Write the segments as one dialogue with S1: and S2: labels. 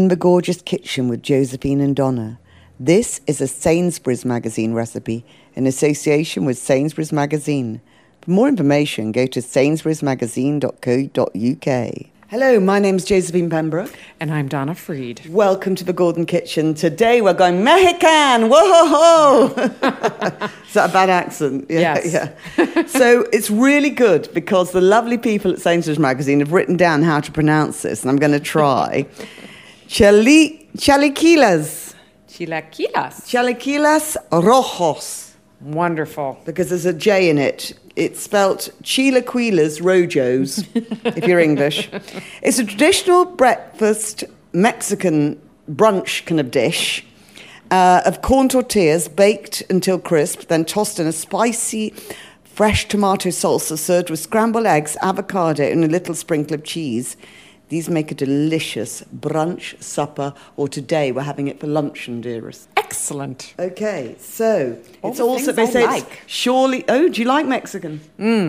S1: in the gorgeous kitchen with Josephine and Donna. This is a Sainsbury's Magazine recipe in association with Sainsbury's Magazine. For more information, go to sainsburysmagazine.co.uk. Hello, my name's Josephine Pembroke.
S2: And I'm Donna Freed.
S1: Welcome to the Gordon Kitchen. Today we're going Mexican! Whoa-ho-ho! Is that a bad accent?
S2: Yeah, yes.
S1: Yeah. So it's really good because the lovely people at Sainsbury's Magazine have written down how to pronounce this, and I'm going to try. Chaliquilas. Chaliquilas rojos.
S2: Wonderful.
S1: Because there's a J in it. It's spelt Chilaquiles Rojos, if you're English. It's a traditional breakfast Mexican brunch kind of dish of corn tortillas baked until crisp, then tossed in a spicy, fresh tomato salsa served with scrambled eggs, avocado, and a little sprinkle of cheese. These make a delicious brunch supper, or today we're having it for luncheon, dearest.
S2: Excellent.
S1: Okay, so
S2: All
S1: it's
S2: the
S1: also,
S2: things
S1: they say
S2: I
S1: it's
S2: like.
S1: surely, oh, do you like Mexican?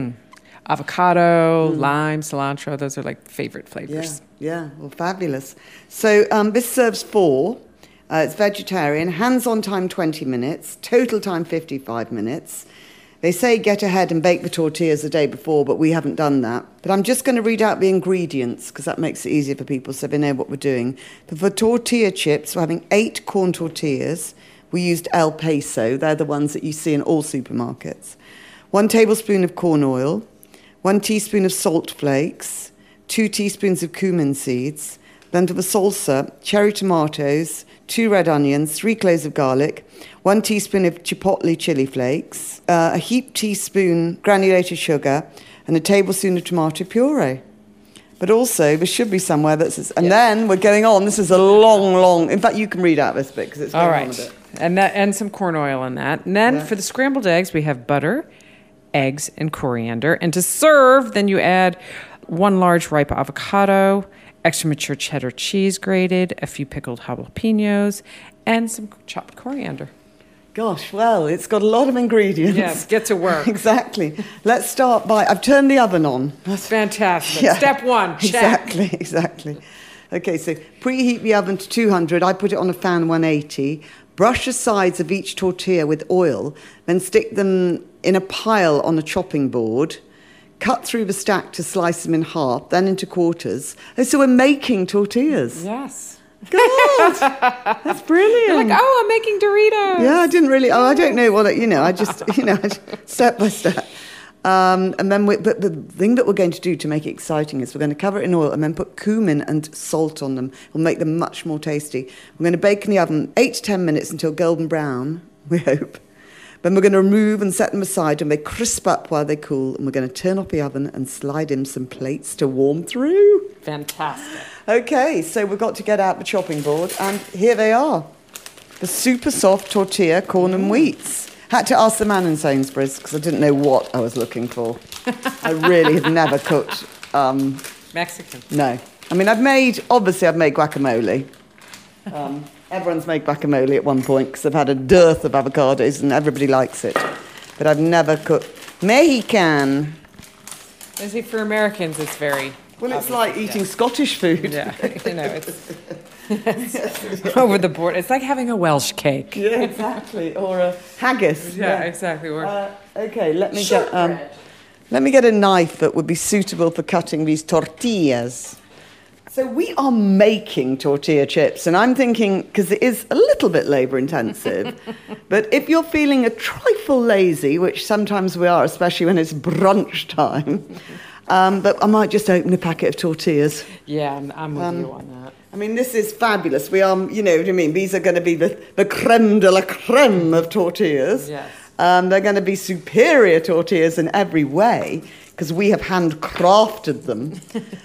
S2: Avocado, lime, cilantro, those are like favorite flavors.
S1: Yeah, well, fabulous. So this serves 4. It's vegetarian, hands-on time 20 minutes, total time 55 minutes. They say get ahead and bake the tortillas the day before, but we haven't done that. But I'm just going to read out the ingredients because that makes it easier for people so they know what we're doing. But for tortilla chips, we're having 8 corn tortillas. We used El Peso. They're the ones that you see in all supermarkets. 1 tablespoon of corn oil, 1 teaspoon of salt flakes, 2 teaspoons of cumin seeds. Then for the salsa, cherry tomatoes, 2 red onions, 3 cloves of garlic, 1 teaspoon of chipotle chili flakes, a heaped teaspoon granulated sugar, and a tablespoon of tomato puree. But also, there should be somewhere that says, and then we're going on. This is a long, in fact, you can read out this bit because it's going on a bit.
S2: And some corn oil in that. And then for the scrambled eggs, we have butter, eggs, and coriander. And to serve, then you add 1 large ripe avocado, extra mature cheddar cheese grated, a few pickled jalapenos, and some chopped coriander.
S1: Gosh, well, it's got a lot of ingredients.
S2: Yes, get to work.
S1: Exactly. Let's start by, I've turned the oven on.
S2: That's fantastic.
S1: Yeah.
S2: Step 1, check.
S1: Exactly. Okay, so preheat the oven to 200. I put it on a fan 180. Brush the sides of each tortilla with oil, then stick them in a pile on a chopping board. Cut through the stack to slice them in half, then into quarters. Oh, so we're making tortillas.
S2: Yes.
S1: God, that's brilliant.
S2: You're like, oh, I'm making Doritos.
S1: Yeah, I didn't really, I don't know what, I just, step by step. And then, but the thing that we're going to do to make it exciting is we're going to cover it in oil and then put cumin and salt on them. We'll make them much more tasty. We're going to bake in the oven 8 to 10 minutes until golden brown, we hope. Then we're going to remove and set them aside and they crisp up while they cool. And we're going to turn off the oven and slide in some plates to warm through.
S2: Fantastic.
S1: Okay, so we've got to get out the chopping board. And here they are. The super soft tortilla, corn and wheats. Had to ask the man in Sainsbury's because I didn't know what I was looking for. I really have never cooked.
S2: Mexican.
S1: No. I mean, I've made guacamole. Everyone's made guacamole at one point because I've had a dearth of avocados and everybody likes it. But I've never cooked Mexican.
S2: I see, for Americans, it's very...
S1: Well, it's like eating Scottish food.
S2: Yeah, it's over the board. It's like having a Welsh cake.
S1: Yeah, exactly. Or a haggis.
S2: Yeah, exactly.
S1: Okay, let me get a knife that would be suitable for cutting these tortillas. So we are making tortilla chips, and I'm thinking, because it is a little bit labour-intensive, but if you're feeling a trifle lazy, which sometimes we are, especially when it's brunch time, but I might just open a packet of tortillas.
S2: Yeah, I'm with you on that.
S1: I mean, this is fabulous. We are, you know what I mean, these are going to be the creme de la creme of tortillas.
S2: Yes.
S1: They're going to be superior tortillas in every way, because we have handcrafted them.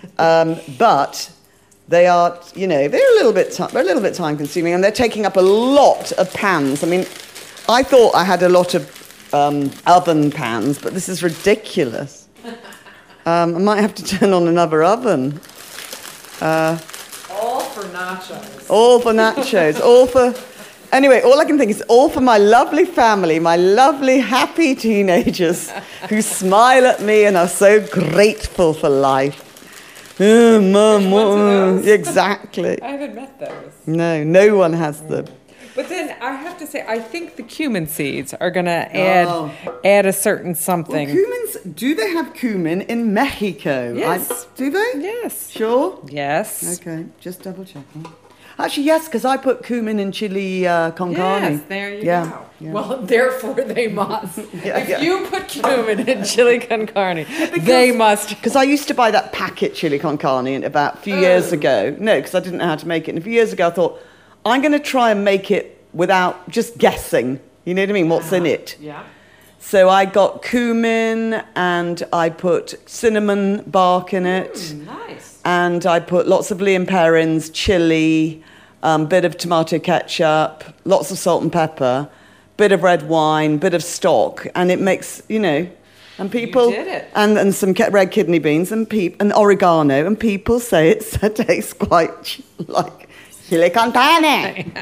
S1: But they are, they're a little bit time consuming, and they're taking up a lot of pans. I mean, I thought I had a lot of oven pans, but this is ridiculous. I might have to turn on another oven.
S2: All for nachos.
S1: All for nachos. Anyway, all I can think is all for my lovely family, my lovely happy teenagers who smile at me and are so grateful for life. Mum,
S2: Which ones are those?
S1: exactly.
S2: I haven't met those.
S1: No one has them.
S2: But then I have to say, I think the cumin seeds are going to add a certain something.
S1: Well, cumins, do they have cumin in Mexico?
S2: Yes.
S1: Do they?
S2: Yes.
S1: Sure?
S2: Yes.
S1: Okay, just double checking. Actually, yes, because I put cumin in chili con carne.
S2: Yes, there you go.
S1: Yeah.
S2: Well, therefore they must.
S1: Yeah.
S2: You put cumin in chili con carne, they must.
S1: Because I used to buy that packet chili con carne about a few years ago. No, because I didn't know how to make it. And a few years ago, I thought, I'm going to try and make it without just guessing. You know what I mean? What's in it?
S2: Yeah.
S1: So I got cumin and I put cinnamon bark in it.
S2: Nice.
S1: And I put lots of Lea Perrins, chili, bit of tomato ketchup, lots of salt and pepper, bit of red wine, bit of stock. And it makes, and people...
S2: You did it.
S1: And some red kidney beans and oregano. And people say it tastes quite like... chili con carne.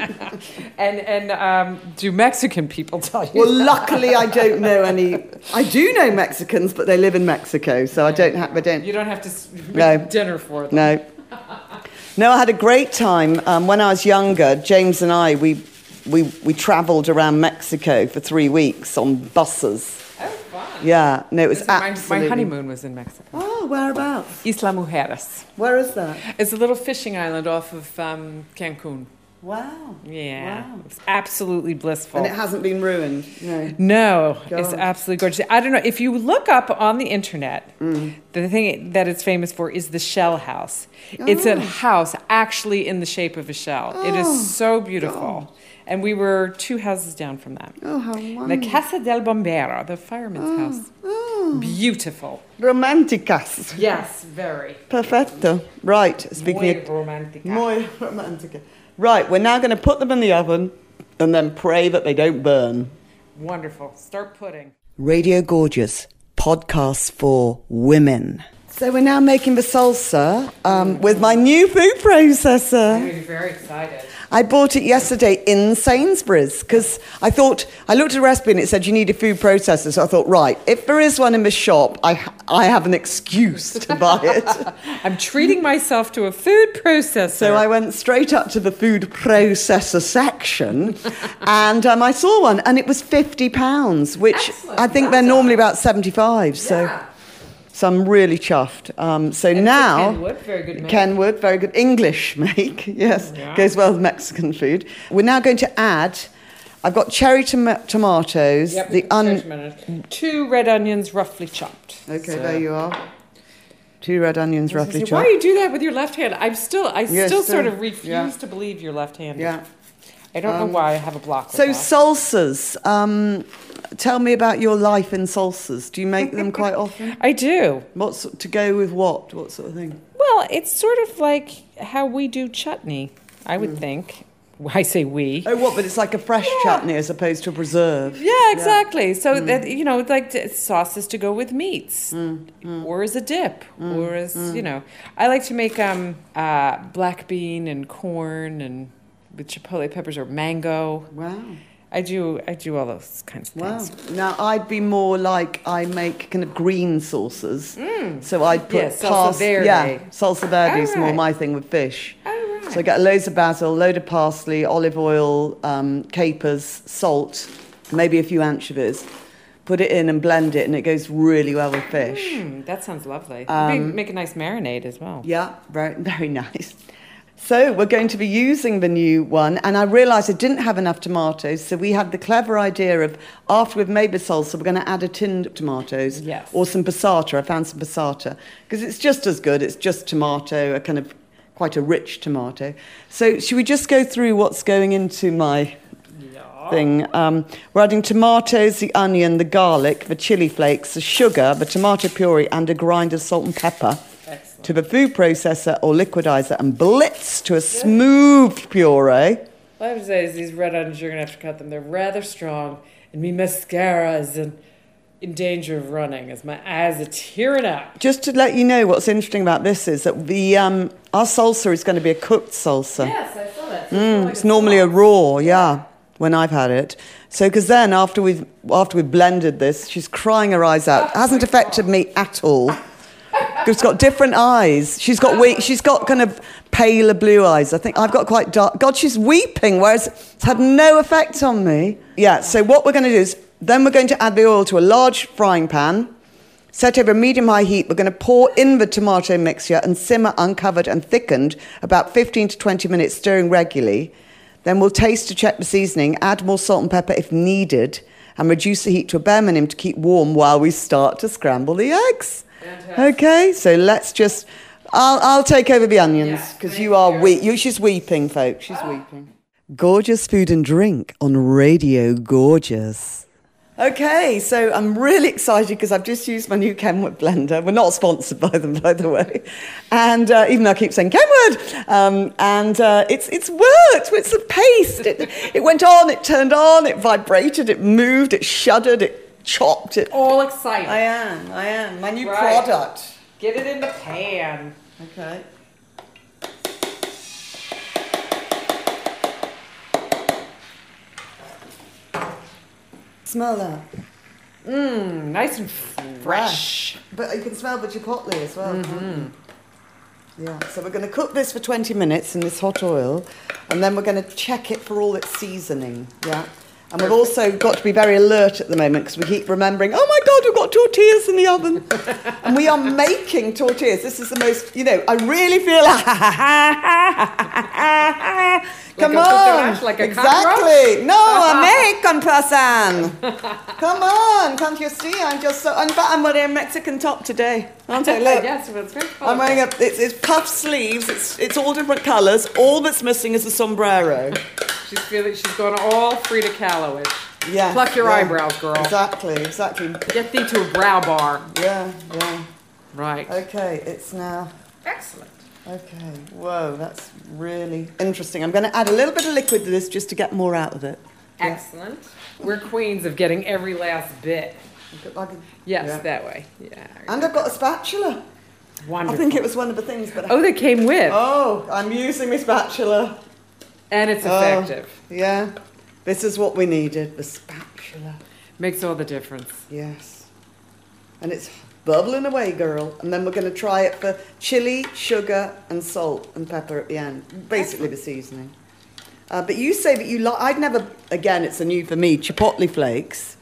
S2: and do Mexican people tell you?
S1: Well, luckily I don't know any. I do know Mexicans, but they live in Mexico, so I don't have.
S2: You don't have to
S1: No.
S2: make dinner for them.
S1: No. No, I had a great time when I was younger. James and I we travelled around Mexico for 3 weeks on buses.
S2: Oh, fun.
S1: Yeah, no, it was
S2: My
S1: absolutely.
S2: honeymoon was in Mexico.
S1: Oh, whereabouts?
S2: Isla Mujeres.
S1: Where is that?
S2: It's a little fishing island off of Cancun.
S1: Wow.
S2: Yeah.
S1: Wow.
S2: It's absolutely blissful.
S1: And it hasn't been ruined. No.
S2: No, it's
S1: God.
S2: absolutely gorgeous. I don't know, if you look up on the internet, the thing that it's famous for is the shell house. It's a house actually in the shape of a shell. It is so beautiful.
S1: God.
S2: And we were 2 houses down from that.
S1: Oh, how wonderful.
S2: The Casa del Bombero, the fireman's house.
S1: Oh.
S2: Beautiful.
S1: Romanticas.
S2: Yes, very.
S1: Perfecto. Right. Speaking
S2: Muy
S1: of
S2: romantica.
S1: muy romantica. Right, we're now going to put them in the oven and then pray that they don't burn.
S2: Wonderful. Start pudding.
S1: Radio Gorgeous, podcast for women. So we're now making the salsa with my new food processor.
S2: I'm very excited.
S1: I bought it yesterday in Sainsbury's because I looked at a recipe and it said you need a food processor. So I thought, right, if there is one in the shop, I have an excuse to buy it.
S2: I'm treating myself to a food processor.
S1: So I went straight up to the food processor section and I saw one and it was £50, which
S2: Excellent.
S1: I think they're normally about 75. So I'm really chuffed. Now,
S2: Kenwood, very good make.
S1: Kenwood, very good English make. Yes,
S2: Yeah.
S1: goes well with Mexican food. We're now going to add. I've got cherry tomatoes.
S2: Yep, 2 red onions roughly chopped.
S1: Okay,
S2: So-
S1: there you are. 2 red onions roughly
S2: Why
S1: chopped.
S2: do you do that with your left hand? I still
S1: Yes,
S2: sort of
S1: so-
S2: refuse
S1: yeah.
S2: to believe you're left-handed.
S1: Yeah.
S2: I don't know why I have a block. With
S1: So
S2: that.
S1: salsas. Tell me about your life in salsas. Do you make them quite often?
S2: I do.
S1: What's to go with what? What sort of thing?
S2: Well, it's sort of like how we do chutney, I would think. I say we.
S1: Oh, what? But it's like a fresh chutney as opposed to a preserve.
S2: Yeah, exactly. So that like sauces to go with meats, or as a dip, or as I like to make black bean and corn and with chipotle peppers or mango.
S1: Wow.
S2: I do all those kinds of
S1: Wow.
S2: things.
S1: Now, I'd be more like I make kind of green sauces. So I'd put
S2: Yeah, salsa verde.
S1: Yeah, salsa verde is
S2: Oh,
S1: more
S2: right.
S1: my thing with fish.
S2: Oh, right.
S1: So I get loads of basil, load of parsley, olive oil, capers, salt, maybe a few anchovies. Put it in and blend it, and it goes really well with fish.
S2: That sounds lovely. Make a nice marinade as well.
S1: Yeah, very, very nice. So we're going to be using the new one, and I realised I didn't have enough tomatoes, so we had the clever idea of, after we've made the salsa, we're going to add a tin of tomatoes.
S2: Yes.
S1: Or some passata. I found some passata, because it's just as good. It's just tomato, a kind of quite a rich tomato. So should we just go through what's going into my thing? We're adding tomatoes, the onion, the garlic, the chili flakes, the sugar, the tomato puree, and a grind of salt and pepper.
S2: Excellent.
S1: To the food processor or liquidizer and blitz to a smooth puree.
S2: What I have to say is these red onions, you're going to have to cut them. They're rather strong, and my mascara is in danger of running as my eyes are tearing up.
S1: Just to let you know what's interesting about this is that our salsa is going to be a cooked salsa.
S2: Yes, I saw that.
S1: It's normally a raw, yeah, when I've had it. So, because then after we've blended this, she's crying her eyes out. It hasn't affected me at all. She's got different eyes. She's got kind of paler blue eyes. I think I've got quite dark. God, she's weeping, whereas it's had no effect on me. Yeah, so what we're going to do is, then we're going to add the oil to a large frying pan, set over a medium-high heat. We're going to pour in the tomato mixture and simmer uncovered and thickened about 15 to 20 minutes, stirring regularly. Then we'll taste to check the seasoning, add more salt and pepper if needed, and reduce the heat to a bare minimum to keep warm while we start to scramble the eggs. Fantastic. Okay, so let's just... I'll take over the onions, because you are weeping. She's weeping, folks. She's weeping. Gorgeous food and drink on Radio Gorgeous. Okay, so I'm really excited because I've just used my new Kenwood blender. We're not sponsored by them, by the way. And even though I keep saying Kenwood, it's worked. It's a paste. It went on, it turned on, it vibrated, it moved, it shuddered, it chopped.
S2: All excited.
S1: I am. My new product.
S2: Get it in the pan.
S1: Okay. Smell that.
S2: Nice and fresh.
S1: But you can smell the chipotle as well. Yeah, so we're going to cook this for 20 minutes in this hot oil, and then we're going to check it for all its seasoning. Yeah. And we've also got to be very alert at the moment because we keep remembering, oh my God, we've got tortillas in the oven. And we are making tortillas. This is the most, I really feel come on.
S2: Like a
S1: exactly. No, American person. Come on. Can't you see? I'm wearing a Mexican top today. Aren't I? Look.
S2: Yes, it's very fun.
S1: I'm wearing it's puff sleeves. It's all different colours. All that's missing is a sombrero.
S2: She's going all Frida Kahlo-ish.
S1: Yeah.
S2: Pluck your eyebrows, girl.
S1: Exactly.
S2: Get thee to a brow bar.
S1: Yeah.
S2: Right.
S1: Okay, it's now...
S2: Excellent.
S1: Okay, whoa, that's really interesting. I'm going to add a little bit of liquid to this just to get more out of it.
S2: Excellent. Yeah. We're queens of getting every last bit. Yes, that way. Yeah.
S1: And I've got a spatula.
S2: Wonderful.
S1: I think it was one of the things. But
S2: they came with.
S1: Oh, I'm using my spatula.
S2: And it's effective.
S1: Yeah. This is what we needed, the spatula.
S2: Makes all the difference.
S1: Yes. And it's bubbling away, girl. And then we're going to try it for chili, sugar, and salt and pepper at the end. Basically the seasoning. But you say that you like... I'd never... Again, it's a new for me, chipotle flakes.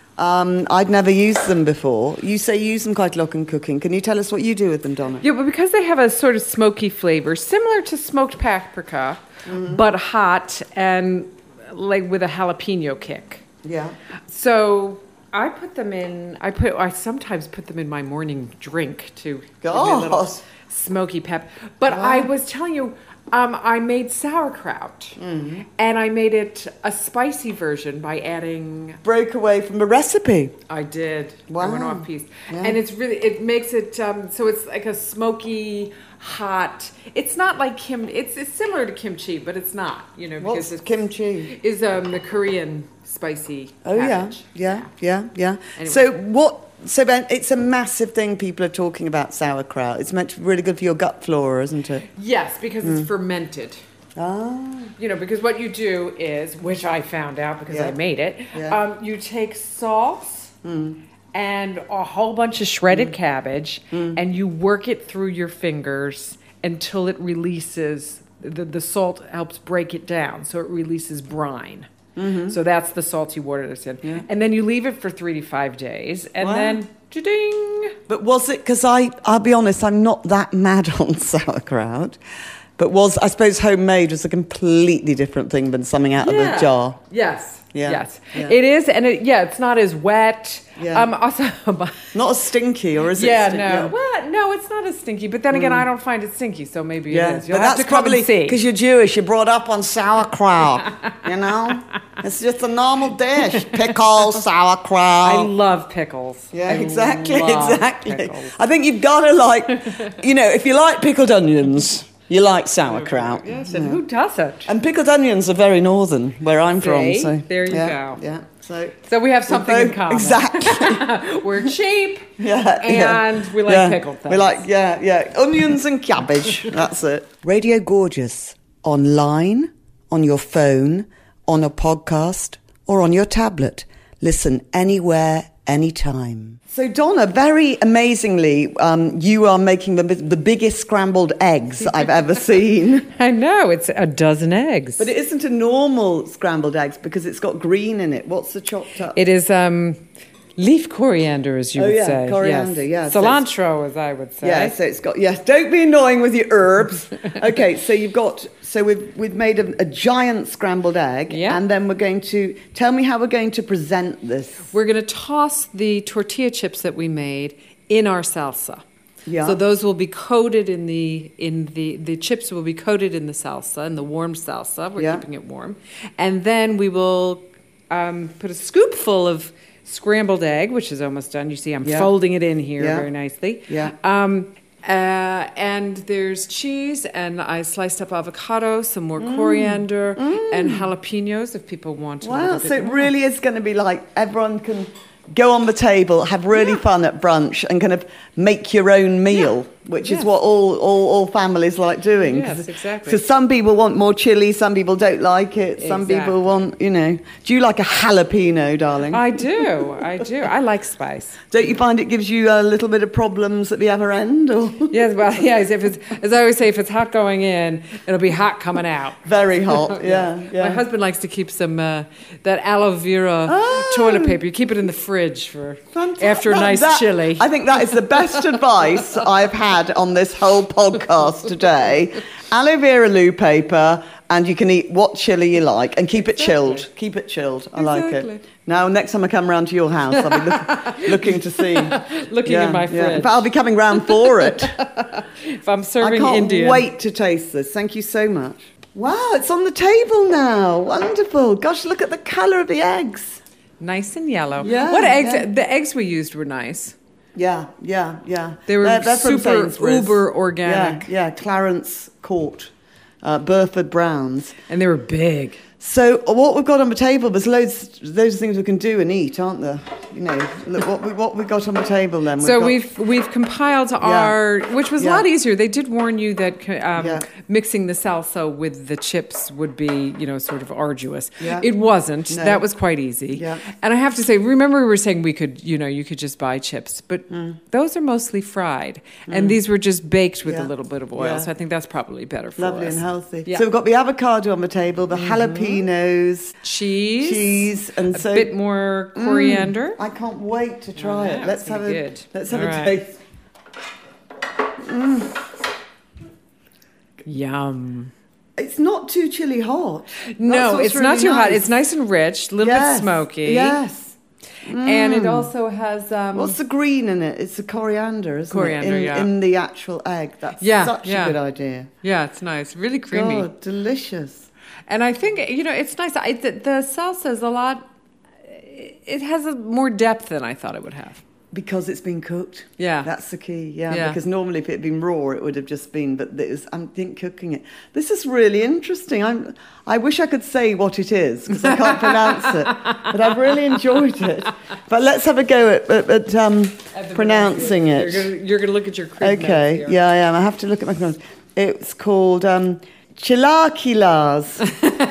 S1: I'd never used them before. You say you use them quite a lot in cooking. Can you tell us what you do with them, Donna?
S2: Yeah, but because they have a sort of smoky flavor, similar to smoked paprika, but hot and like with a jalapeno kick.
S1: Yeah.
S2: So I put them in. I sometimes put them in my morning drink to give me a little smoky pep. But I was telling you, I made sauerkraut, and I made it a spicy version by adding...
S1: Broke away from the recipe.
S2: I did.
S1: Wow.
S2: I went off piece. Yeah. And it makes it, so it's like a smoky, hot... It's not like it's similar to kimchi, but it's not, because
S1: What's kimchi?
S2: Is the Korean spicy
S1: cabbage. Yeah. Anyway. So then it's a massive thing people are talking about sauerkraut. It's meant to be really good for your gut flora, isn't it?
S2: Yes, because it's fermented.
S1: Oh.
S2: Because what you do is, which I found out because I made it, you take salt and a whole bunch of shredded cabbage and you work it through your fingers until it releases, the salt helps break it down, so it releases brine. So that's the salty water that's in. Yeah. And then you leave it for 3 to 5 days, and then, ding.
S1: But was it, because I'll be honest, I'm not that mad on sauerkraut, but I suppose homemade was a completely different thing than something out of a jar.
S2: Yes.
S1: Yeah.
S2: Yes. Yeah. It is, and it's not as wet.
S1: Yeah.
S2: Also,
S1: not as stinky, or is it?
S2: Yeah, no. Well, no, it's not as stinky. But then again, I don't find it stinky, so maybe it is.
S1: You'll have to probably because you're Jewish. You're brought up on sauerkraut. It's just a normal dish. Pickles, sauerkraut.
S2: I love pickles.
S1: Yeah, exactly.
S2: Pickles.
S1: I think you've got to if you like pickled onions. You like sauerkraut.
S2: Yes, and who doesn't?
S1: And pickled onions are very northern, where I'm from. So
S2: there you go.
S1: Yeah.
S2: So we have something in common.
S1: Exactly.
S2: We're cheap. And we like pickled things.
S1: We like onions and cabbage. That's it. Radio Gorgeous. Online, on your phone, on a podcast, or on your tablet. Listen anywhere, anytime. So, Donna, very amazingly, you are making the biggest scrambled eggs I've ever seen.
S2: I know, it's a dozen eggs.
S1: But it isn't a normal scrambled eggs because it's got green in it. What's the chopped up?
S2: It is leaf coriander, as you would say.
S1: Coriander,
S2: yes. Cilantro, as I would say.
S1: Yeah, so it's got, yes, don't be annoying with your herbs. Okay, so we've made a giant scrambled egg, and then we're going to, tell me how we're going to present this.
S2: We're going to toss the tortilla chips that we made in our salsa.
S1: Yeah.
S2: So those will be coated in the chips will be coated in the salsa, in the warm salsa. We're keeping it warm. And then we will put a scoopful of scrambled egg, which is almost done. You see, I'm folding it in here very nicely.
S1: Yeah.
S2: And there's cheese, and I sliced up avocado, some more coriander, and jalapenos if people want.
S1: Wow, so it really is going to be like everyone can go on the table, have really fun at brunch, and kind of make your own meal, which is what all families like doing.
S2: Yes, exactly.
S1: So some people want more chili, some people don't like it, some people want, do you like a jalapeno, darling?
S2: I do. I like spice.
S1: Don't you find it gives you a little bit of problems at the other end? Or?
S2: Yes, well, yes, as I always say, if it's hot going in, it'll be hot coming out.
S1: Very hot, yeah.
S2: My husband likes to keep some, that aloe vera toilet paper. You keep it in the fridge for after a nice chili.
S1: I think that is the best advice I've had on this whole podcast today. Aloe vera loo paper, and you can eat what chili you like, and keep it chilled. Keep it chilled. I like it. Now, next time I come round to your house, I'll be looking to see.
S2: Looking in my fridge.
S1: In fact, I'll be coming round for it.
S2: If I'm serving Indian.
S1: I can't wait to taste this. Thank you so much. Wow, it's on the table now. Wonderful. Gosh, look at the colour of the eggs.
S2: Nice and yellow.
S1: Yeah,
S2: what eggs? Yeah. The eggs we used were nice.
S1: Yeah.
S2: They were super uber organic.
S1: Yeah, Clarence Court, Burford Browns.
S2: And they were big.
S1: So what we've got on the table, there's loads of things we can do and eat, aren't there? Look what we got on the table then.
S2: We've compiled our, which was a lot easier. They did warn you that mixing the salsa with the chips would be, sort of arduous. Yeah. It wasn't. No. That was quite easy. Yeah. And I have to say, remember we were saying we could, you could just buy chips, but those are mostly fried, and these were just baked with a little bit of oil. Yeah. So I think that's probably better for us.
S1: Lovely and healthy. Yeah. So we've got the avocado on the table, the jalapeno.
S2: Cheese,
S1: and
S2: a bit more coriander.
S1: I can't wait to try it. Let's have a taste.
S2: Yum.
S1: It's not too chilly hot.
S2: No, it's really not too hot. It's nice and rich, a little bit smoky.
S1: Yes.
S2: And it also has...
S1: what's the green in it? It's the coriander, isn't it? In the actual egg. That's such a good idea.
S2: Yeah, it's nice. Really creamy.
S1: Oh, delicious.
S2: And I think, it's nice. The salsa is a lot... It has more depth than I thought it would have.
S1: Because it's been cooked.
S2: Yeah.
S1: That's the key, because normally if it had been raw, it would have just been... But I think cooking it... This is really interesting. I wish I could say what it is, because I can't pronounce it. But I've really enjoyed it. But let's have a go at pronouncing it.
S2: You're going to look at your crib notes here.
S1: Yeah, I am. I have to look at my notes. It's called... Chilaquiles.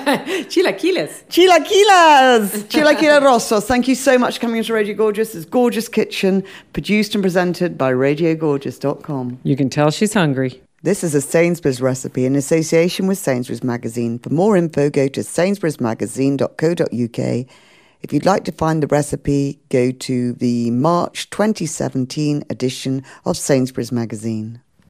S1: Chilaquila Rossos. Thank you so much for coming into Radio Gorgeous. It's Gorgeous Kitchen, produced and presented by RadioGorgeous.com.
S2: You can tell she's hungry.
S1: This is a Sainsbury's recipe in association with Sainsbury's Magazine. For more info, go to sainsburysmagazine.co.uk. If you'd like to find the recipe, go to the March 2017 edition of Sainsbury's Magazine.